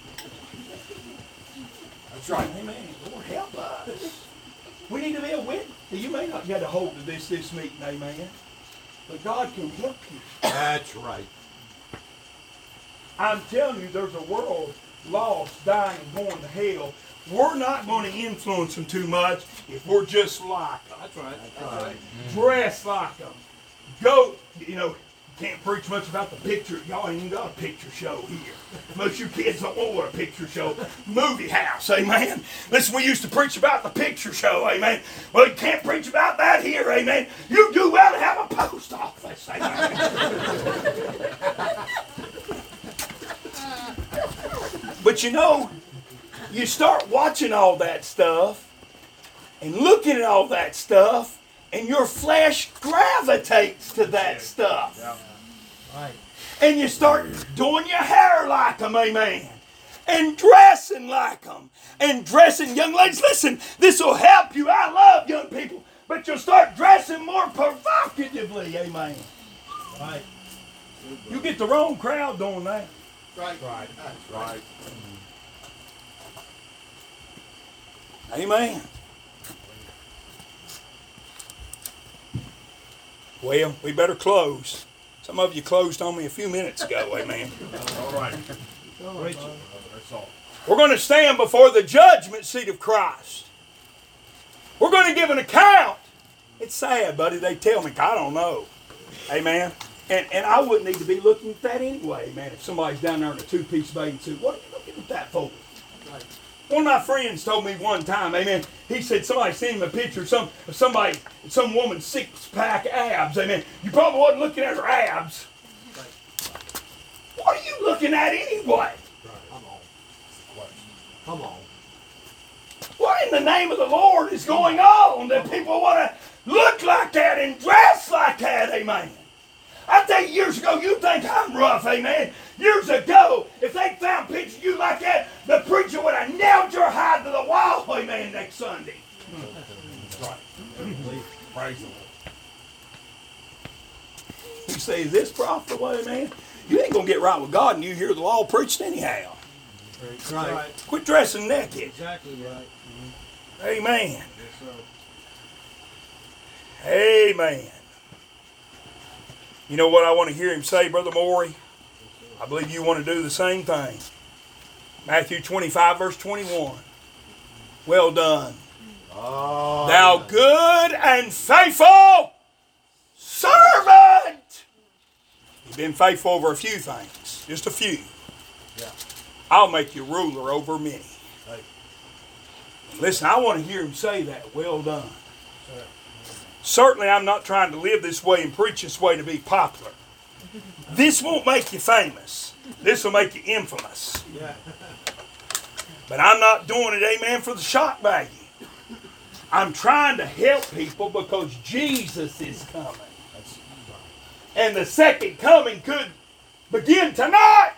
That's right. Amen. Lord, help us. We need to be a witness. You may not get a hold of this meeting, amen. But God can help you. That's right. I'm telling you, there's a world lost, dying, and going to hell. We're not going to influence them too much if we're just like them. That's right. That's right. Dress like them. Go, can't preach much about the picture. Y'all ain't even got a picture show here. Most of you kids don't know what a picture show. Movie house, amen. Listen, we used to preach about the picture show, amen. Well, you can't preach about that here, amen. You do well to have a post office, amen. But you start watching all that stuff and looking at all that stuff, and your flesh gravitates to that stuff. Right. And you start doing your hair like them, amen. And dressing like them. And dressing, young ladies, listen, this will help you. I love young people. But you'll start dressing more provocatively, amen. Right. You get the wrong crowd doing that. Right. Right. That's right. Amen. Well, we better close. Some of you closed on me a few minutes ago, amen. All right. Preach it. That's all. We're going to stand before the judgment seat of Christ. We're going to give an account. It's sad, buddy. They tell me, I don't know. Amen. And I wouldn't need to be looking at that anyway, man. If somebody's down there in a two-piece bathing suit, what are you looking at that for? Right. One of my friends told me one time, amen, he said somebody sent him a picture of some woman's six-pack abs, amen. You probably wasn't looking at her abs. Right. What are you looking at anyway? Come on. Come on. What in the name of the Lord is going on that people want to look like that and dress like that, amen? I tell you, years ago, you think I'm rough, amen. Years ago, if they found pictures of you like that, the preacher would have nailed your hide to the wall, amen, next Sunday. That's right. Praise the Lord. You say, is this profitable, amen? You ain't going to get right with God and you hear the law preached anyhow. That's right. Quit dressing naked. Exactly right. Amen. Yes, sir. Amen. You know what I want to hear him say, Brother Morey? I believe you want to do the same thing. Matthew 25, verse 21. Well done, Oh, thou good and faithful servant. You've been faithful over a few things, just a few. yeah. I'll make you ruler over many. Hey. Listen, I want to hear him say that. Well done. Sir. Certainly, I'm not trying to live this way and preach this way to be popular. This won't make you famous. This will make you infamous. Yeah. But I'm not doing it, amen, for the shock value. I'm trying to help people because Jesus is coming. That's And the second coming could begin tonight.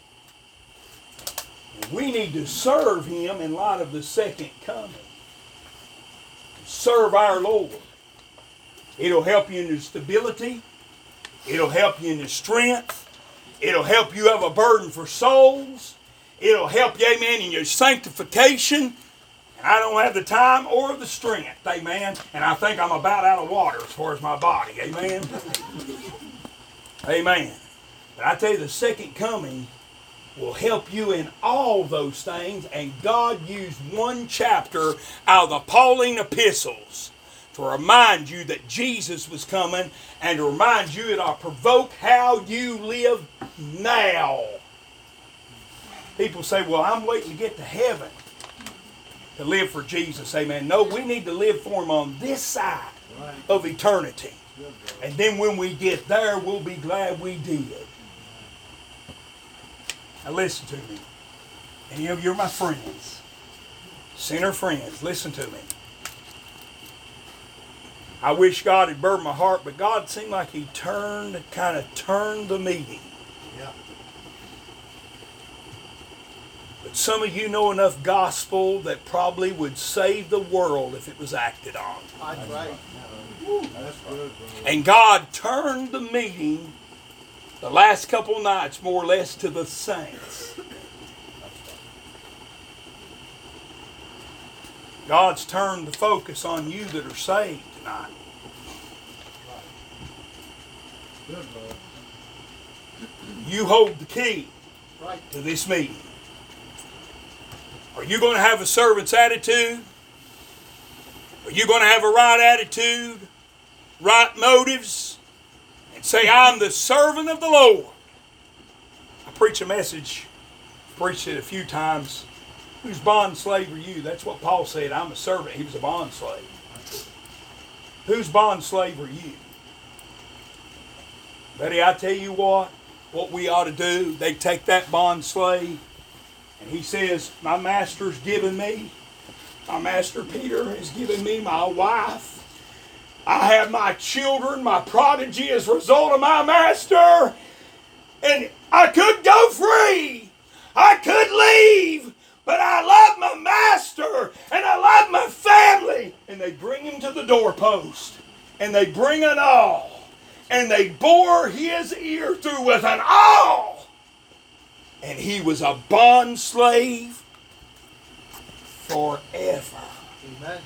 And we need to serve him in light of the second coming. Serve our Lord. It'll help you in your stability. It'll help you in your strength. It'll help you have a burden for souls. It'll help you, amen, in your sanctification. And I don't have the time or the strength, amen. And I think I'm about out of water as far as my body, amen. Amen. But I tell you, the second coming will help you in all those things. And God used one chapter out of the Pauline epistles to remind you that Jesus was coming and to remind you it'll provoke how you live now. People say, well, I'm waiting to get to heaven to live for Jesus. Amen. No, we need to live for him on this side Right. of eternity. And then when we get there, we'll be glad we did. Now listen to me. Any of you are my friends. Sinner friends, listen to me. I wish God had burdened my heart, but God seemed like he kind of turned the meeting. Yeah. But some of you know enough gospel that probably would save the world if it was acted on. That's right. That's good, brother. And God turned the meeting the last couple nights, more or less, to the saints. God's turned the focus on you that are saved tonight. You hold the key to this meeting. Are you going to have a servant's attitude? Are you going to have a right attitude, right motives, and say, I'm the servant of the Lord? I preach a message, preached it a few times. Whose bond slave are you? That's what Paul said. I'm a servant. He was a bond slave. Whose bond slave are you? Buddy, I tell you what we ought to do. They take that bond slave, and he says, my master's given me, my master Peter has given me my wife. I have my children, my prodigy as a result of my master, and I could go free. I could leave. But I love my master, and I love my family. And they bring him to the doorpost, and they bring an awl, and they bore his ear through with an awl. And he was a bond slave forever. Amen.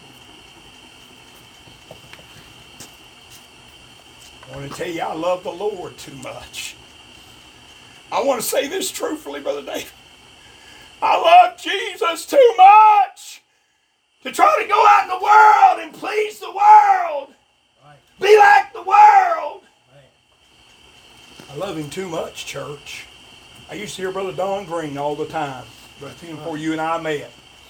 I want to tell you, I love the Lord too much. I want to say this truthfully, Brother David. I love Jesus too much to try to go out in the world and please the world. Be like the world. I love him too much, church. I used to hear Brother Don Green all the time, before you and I met.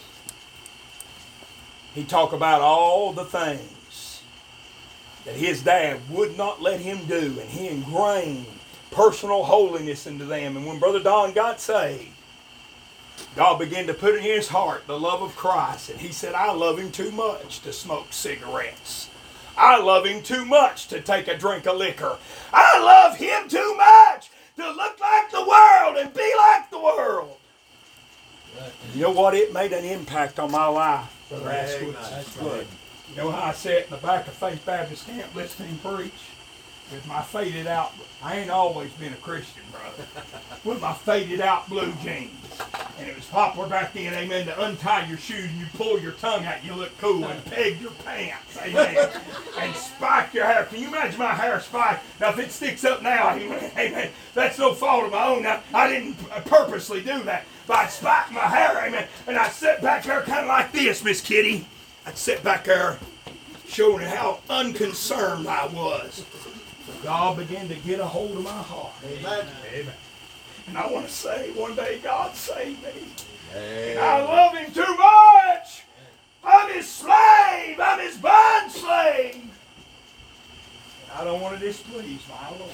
He'd talk about all the things that his dad would not let him do, and he ingrained personal holiness into them. And when Brother Don got saved, God began to put in his heart the love of Christ. And he said, I love him too much to smoke cigarettes. I love him too much to take a drink of liquor. I love him too much to look like the world and be like the world. You know what? It made an impact on my life, Brother Asquith. That's right. You know how I sat in the back of Faith Baptist Camp listening to him preach? With my faded out, I ain't always been a Christian, brother. With my faded out blue jeans. And it was popular back then, amen, to untie your shoes and you pull your tongue out, you look cool, and peg your pants, amen, and spike your hair. Can you imagine my hair spiked? Now, if it sticks up now, amen, that's no fault of my own. Now, I didn't purposely do that, but I'd spike my hair, amen, and I'd sit back there kind of like this, Miss Kitty. I'd sit back there showing how unconcerned I was. God began to get a hold of my heart. Amen. Amen. And I want to say, one day God saved me. Amen. And I love him too much. I'm his slave. I'm his bond slave. And I don't want to displease my Lord.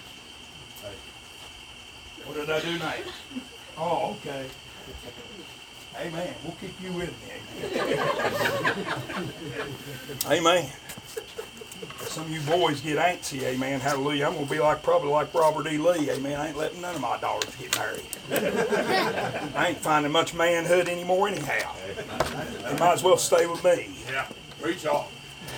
What did I do now? Oh, okay. Amen. We'll keep you with me. Amen. Some of you boys get antsy, amen, hallelujah. I'm going to be probably like Robert E. Lee, amen. I ain't letting none of my daughters get married. I ain't finding much manhood anymore anyhow. They might as well stay with me. Yeah, reach off.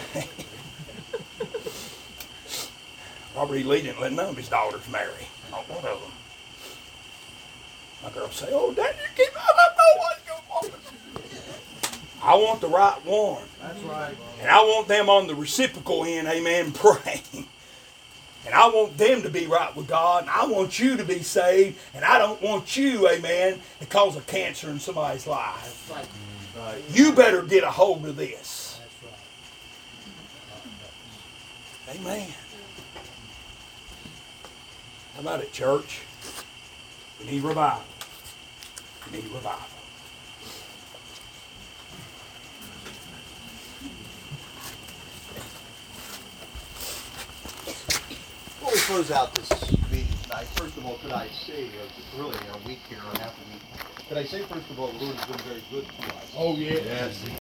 Robert E. Lee didn't let none of his daughters marry. Not one of them. My girls say, oh, Dad, you keep, I don't know what you want. I want the right one. That's right. And I want them on the reciprocal end, amen, praying. And I want them to be right with God. And I want you to be saved. And I don't want you, amen, to cause a cancer in somebody's life. That's right. You better get a hold of this. That's right. Amen. How about it, church? We need revival. We need revival. Before we close out this meeting tonight, first of all, could I say, it's really a week here, or half a week, could I say, first of all, the Lord has been very good to us. Oh, yeah. Yes.